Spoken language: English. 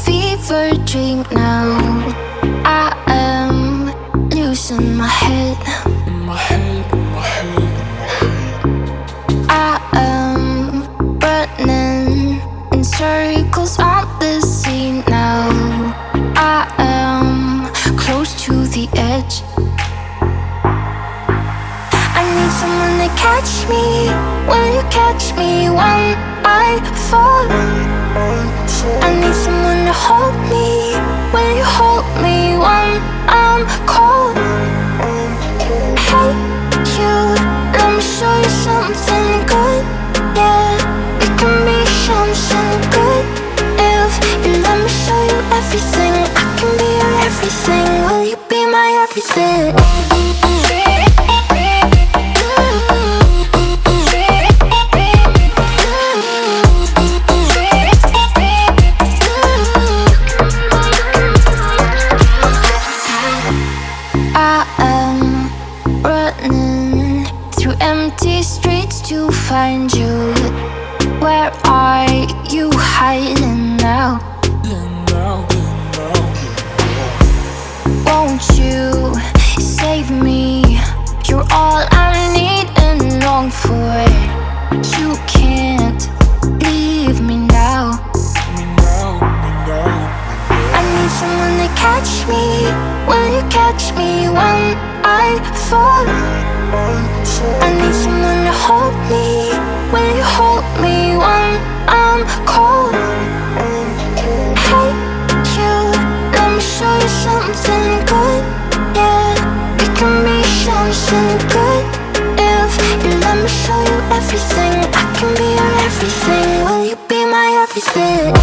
fever dream now. I am losing my head. I am running in circles on the scene now. I am close to the edge. I need someone to catch me. Will you catch me when I fall? I need someone to hold me. Will you hold me when I'm cold? Hey, you, let me show you something good. Yeah, we can be something good. If you let me show you everything, I can be your everything. Will you be my everything? I am running through empty streets to find you. Where are you hiding now? Won't you save me? You're all I need and long for. You can't leave me now. I need someone to catch me. Will you catch me when I fall? I need someone to hold me. Will you hold me when I'm cold? Hey, you, let me show you something good. Yeah, we can be something good. If you let me show you everything, I can be your everything. Will you be my everything?